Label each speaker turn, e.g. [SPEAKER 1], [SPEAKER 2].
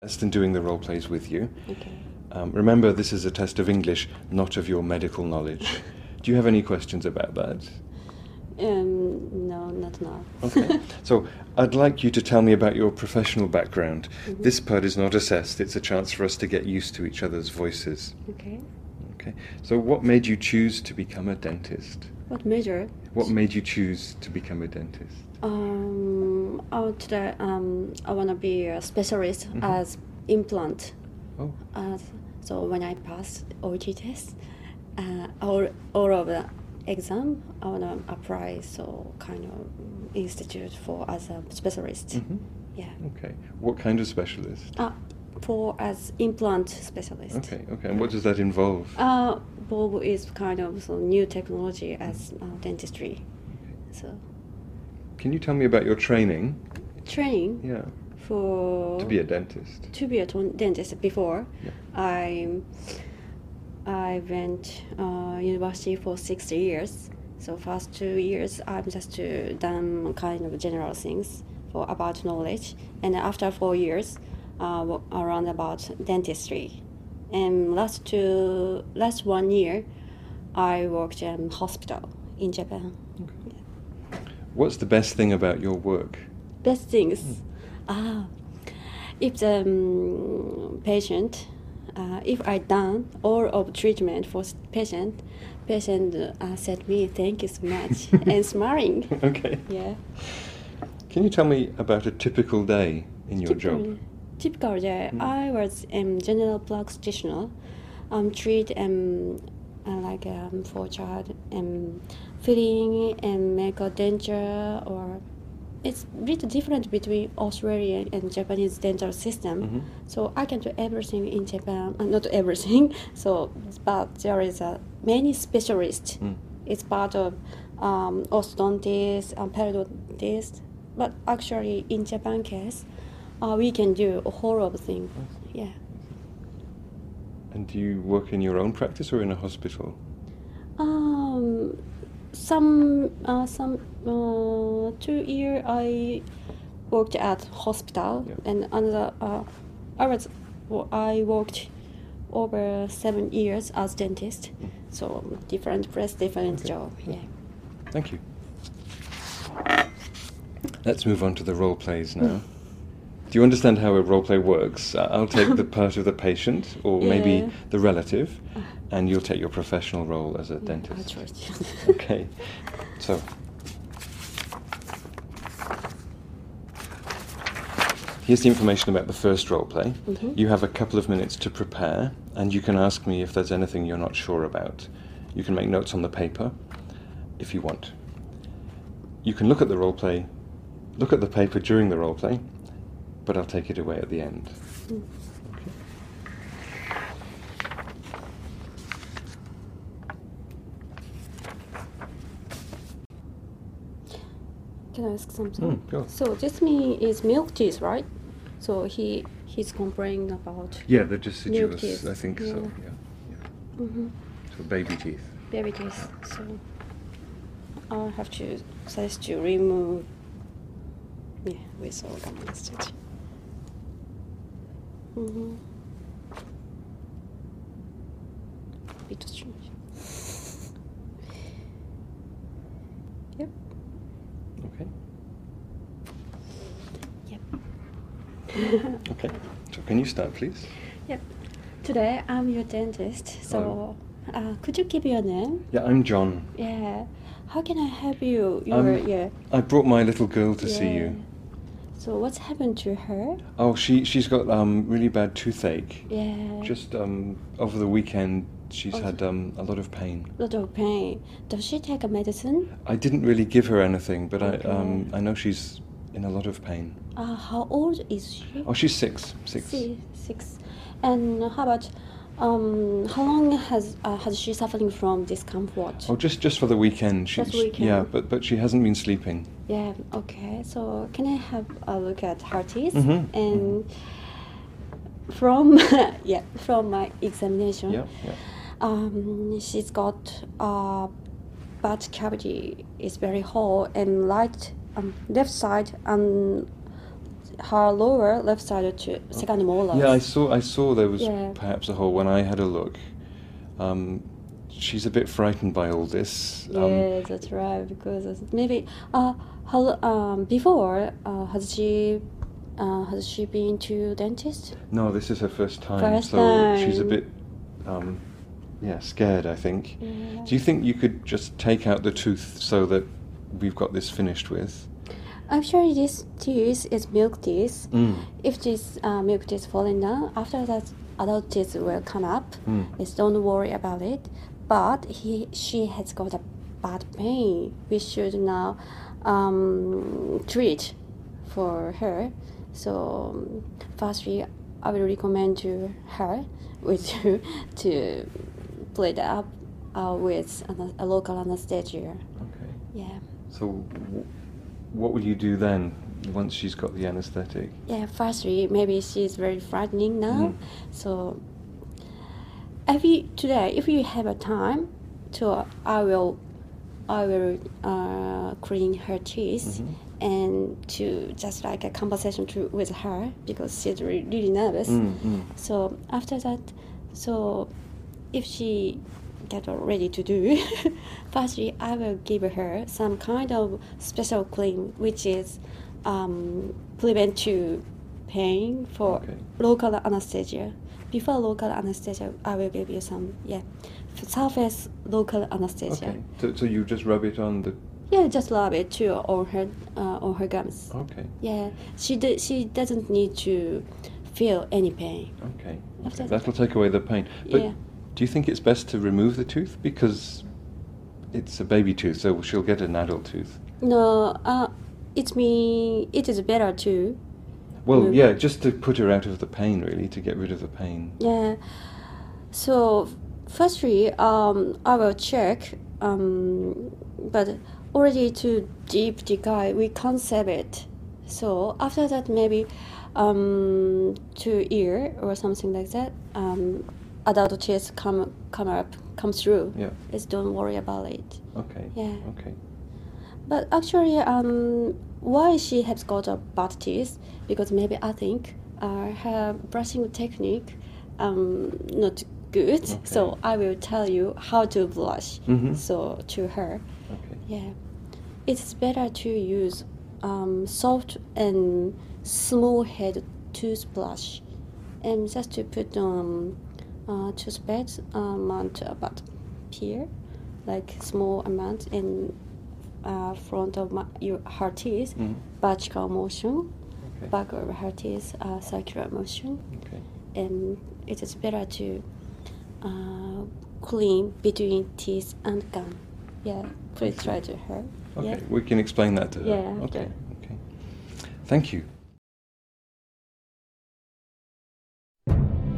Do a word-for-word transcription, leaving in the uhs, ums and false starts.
[SPEAKER 1] Best in doing the role plays with you.
[SPEAKER 2] Okay.
[SPEAKER 1] Um, remember, this is a test of English, not of your medical knowledge. Do you have any questions about that?
[SPEAKER 2] Um, no, not now.
[SPEAKER 1] Okay. So I'd like you to tell me about your professional background.
[SPEAKER 2] Mm-hmm.
[SPEAKER 1] This part is not assessed. It's a chance for us to get used to each other's voices.
[SPEAKER 2] Okay.
[SPEAKER 1] Okay. So what made you choose to become a dentist?
[SPEAKER 2] What major?
[SPEAKER 1] What made you choose to become a dentist?
[SPEAKER 2] Um, oh, today um, I want to be a specialist
[SPEAKER 1] Mhm.
[SPEAKER 2] as implant.
[SPEAKER 1] Oh.
[SPEAKER 2] Uh, so when I pass O E T test, uh, all all of the exam, I want to apply so kind of institute for as a specialist.
[SPEAKER 1] Mhm.
[SPEAKER 2] Yeah.
[SPEAKER 1] Okay. What kind of specialist?
[SPEAKER 2] Uh, for as implant specialist.
[SPEAKER 1] Okay. Okay. And what does that involve?
[SPEAKER 2] Uh, Bob is kind of so new technology as uh, dentistry. So
[SPEAKER 1] Can you tell me about your training?
[SPEAKER 2] training
[SPEAKER 1] Yeah.
[SPEAKER 2] for
[SPEAKER 1] To be a dentist.
[SPEAKER 2] to be a ton- dentist before
[SPEAKER 1] Yeah.
[SPEAKER 2] I I went uh, university for six years. So first two years I'm just to done kind of general things for about knowledge, and after four years uh, wo- around about dentistry. And last two last one year I worked in hospital in Japan.
[SPEAKER 1] Okay. What's the best thing about your work?
[SPEAKER 2] Best things. Ah, if the um, patient, uh, if I done all of treatment for s- patient, patient uh, said me thank you so much and smiling.
[SPEAKER 1] Okay.
[SPEAKER 2] Yeah.
[SPEAKER 1] Can you tell me about a typical day in your
[SPEAKER 2] Typical,
[SPEAKER 1] job?
[SPEAKER 2] typical day.
[SPEAKER 1] Mm.
[SPEAKER 2] I was um, general practitioner. Um, treat um, uh, like um, for child um, filling and make a denture, or it's a bit different between Australian and Japanese dental system.
[SPEAKER 1] Mhm.
[SPEAKER 2] So I can do everything in Japan, uh, not everything. So, but there is a many specialists.
[SPEAKER 1] Mm.
[SPEAKER 2] It's part of um, orthodontist and periodontist. But actually, in Japan case, uh, we can do a whole of thing. Yeah.
[SPEAKER 1] And do you work in your own practice or in a hospital?
[SPEAKER 2] Um, some uh, some uh, two year I worked at hospital,
[SPEAKER 1] Yeah.
[SPEAKER 2] and another uh, I was well, I worked over seven years as dentist.
[SPEAKER 1] Mm.
[SPEAKER 2] So different place, different
[SPEAKER 1] Okay.
[SPEAKER 2] job. Yeah.
[SPEAKER 1] Thank you. Let's move on to the role plays now. Do you understand how a role play works? I- I'll take the part of the patient, or maybe
[SPEAKER 2] Yeah.
[SPEAKER 1] the relative, and you'll take your professional role as a dentist.
[SPEAKER 2] I tried.
[SPEAKER 1] Okay. So, here's the information about the first role play.
[SPEAKER 2] Mhm.
[SPEAKER 1] You have a couple of minutes to prepare, and you can ask me if there's anything you're not sure about. You can make notes on the paper if you want. You can look at the role play, look at the paper during the role play, but I'll take it away at the end.
[SPEAKER 2] Mm.
[SPEAKER 1] Okay.
[SPEAKER 2] Can I ask something?
[SPEAKER 1] Mm, go.
[SPEAKER 2] So this me is milk teeth, right? So he he's complaining about
[SPEAKER 1] Yeah, they're deciduous,
[SPEAKER 2] teeth.
[SPEAKER 1] I think so.
[SPEAKER 2] Yeah.
[SPEAKER 1] Yeah, yeah.
[SPEAKER 2] mhm,
[SPEAKER 1] So baby teeth.
[SPEAKER 2] baby teeth. So I have to suggest to remove. Yeah, with organized. Mm-hmm. Bit strange. Yep.
[SPEAKER 1] Okay.
[SPEAKER 2] Yep.
[SPEAKER 1] Okay. So can you start, please?
[SPEAKER 2] Yep. Today I'm your dentist. So uh, could you give your name?
[SPEAKER 1] Yeah, I'm John.
[SPEAKER 2] Yeah. How can I help you? Your
[SPEAKER 1] Um,
[SPEAKER 2] yeah.
[SPEAKER 1] I brought my little girl to see
[SPEAKER 2] Yeah.
[SPEAKER 1] you.
[SPEAKER 2] So what's happened to her?
[SPEAKER 1] Oh, she she's got um really bad toothache.
[SPEAKER 2] Yeah.
[SPEAKER 1] Just um over the weekend, she's
[SPEAKER 2] Oh.
[SPEAKER 1] had um a lot of pain.
[SPEAKER 2] lot of pain. Does she take a medicine?
[SPEAKER 1] I didn't really give her anything, but
[SPEAKER 2] Okay.
[SPEAKER 1] I um I know she's in a lot of pain.
[SPEAKER 2] Uh, how old is she?
[SPEAKER 1] Oh, she's six. Six.
[SPEAKER 2] Si- Six. And how about um how long has uh, has she suffering from discomfort?
[SPEAKER 1] Oh, just just for the weekend. She's,
[SPEAKER 2] Just weekend.
[SPEAKER 1] Yeah, but but she hasn't been sleeping.
[SPEAKER 2] Yeah. Okay. So can I have a look at her teeth?
[SPEAKER 1] Mhm,
[SPEAKER 2] And from yeah from my examination,
[SPEAKER 1] Yeah, yeah.
[SPEAKER 2] um, she's got uh, butt cavity is very whole, and right um, left side and her lower left side to second molar.
[SPEAKER 1] Yeah, I saw. I saw there was
[SPEAKER 2] Yeah.
[SPEAKER 1] perhaps a hole when I had a look. Um, she's a bit frightened by all this. Um,
[SPEAKER 2] Yeah, that's right. Because it's maybe uh, how, um, before uh, has she uh, has she been to dentist?
[SPEAKER 1] No, this is her first time,
[SPEAKER 2] First
[SPEAKER 1] so she's a
[SPEAKER 2] time.
[SPEAKER 1] bit, um, yeah, scared. I think.
[SPEAKER 2] Yeah.
[SPEAKER 1] Do you think you could just take out the tooth so that we've got this finished with?
[SPEAKER 2] Actually, this tooth is milk teeth.
[SPEAKER 1] Mm.
[SPEAKER 2] If this uh, milk teeth falling down, after that adult teeth will come up.
[SPEAKER 1] Mm.
[SPEAKER 2] Just don't worry about it. But he, she has got a bad pain. We should now um, treat for her. So um, firstly, I will recommend to her with you to play it up uh, with an, a local anesthesia.
[SPEAKER 1] Okay.
[SPEAKER 2] Yeah.
[SPEAKER 1] So, w- what will you do then once she's got the anaesthetic?
[SPEAKER 2] Yeah, firstly, maybe she's very frightening now.
[SPEAKER 1] Mhm.
[SPEAKER 2] So, if you, today, if you have a time, to I will, I will uh, clean her teeth
[SPEAKER 1] Mhm.
[SPEAKER 2] and to just like a conversation to, with her because she's really, really nervous.
[SPEAKER 1] Mm, mm.
[SPEAKER 2] So after that, so if she get ready to do, firstly I will give her some kind of special cream which is um, prevent to pain for
[SPEAKER 1] Okay.
[SPEAKER 2] local anesthesia. Before local anesthesia, I will give you some yeah surface local anesthesia.
[SPEAKER 1] Okay. So, so you just rub it on the.
[SPEAKER 2] Yeah, just rub it too on her uh, on her gums.
[SPEAKER 1] Okay.
[SPEAKER 2] Yeah, she do, she doesn't need to feel any pain.
[SPEAKER 1] Okay.
[SPEAKER 2] After
[SPEAKER 1] okay.
[SPEAKER 2] that-
[SPEAKER 1] That'll take away the pain. But
[SPEAKER 2] Yeah.
[SPEAKER 1] do you think it's best to remove the tooth because it's a baby tooth, so she'll get an adult tooth?
[SPEAKER 2] No, uh, it me it is better too.
[SPEAKER 1] Well,
[SPEAKER 2] Remove-
[SPEAKER 1] yeah, just to put her out of the pain, really, to get rid of the pain.
[SPEAKER 2] Yeah. So firstly, um, I will check. Um, but already too deep decay, we can't save it. So after that, maybe um, two year or something like that. Um, adult teeth come come up come through.
[SPEAKER 1] Yeah.
[SPEAKER 2] Just don't worry about it.
[SPEAKER 1] Okay.
[SPEAKER 2] Yeah.
[SPEAKER 1] Okay.
[SPEAKER 2] But actually, um, why she has got a bad teeth? Because maybe I think uh, her brushing technique um, not good.
[SPEAKER 1] Okay.
[SPEAKER 2] So I will tell you how to brush.
[SPEAKER 1] Mhm.
[SPEAKER 2] So to her,
[SPEAKER 1] Okay.
[SPEAKER 2] yeah, it's better to use um, soft and small head toothbrush, and just to put um, uh, toothpaste amount about here, like small amount in uh, front of my, your her teeth,
[SPEAKER 1] Mhm.
[SPEAKER 2] vertical motion,
[SPEAKER 1] Okay.
[SPEAKER 2] back of her teeth, uh, circular motion,
[SPEAKER 1] Okay.
[SPEAKER 2] and it is better to uh, clean between teeth and gum. Yeah, please try to her.
[SPEAKER 1] Okay.
[SPEAKER 2] Yeah.
[SPEAKER 1] We can explain that to her.
[SPEAKER 2] Yeah,
[SPEAKER 1] Okay.
[SPEAKER 2] okay.
[SPEAKER 1] Okay. Thank you.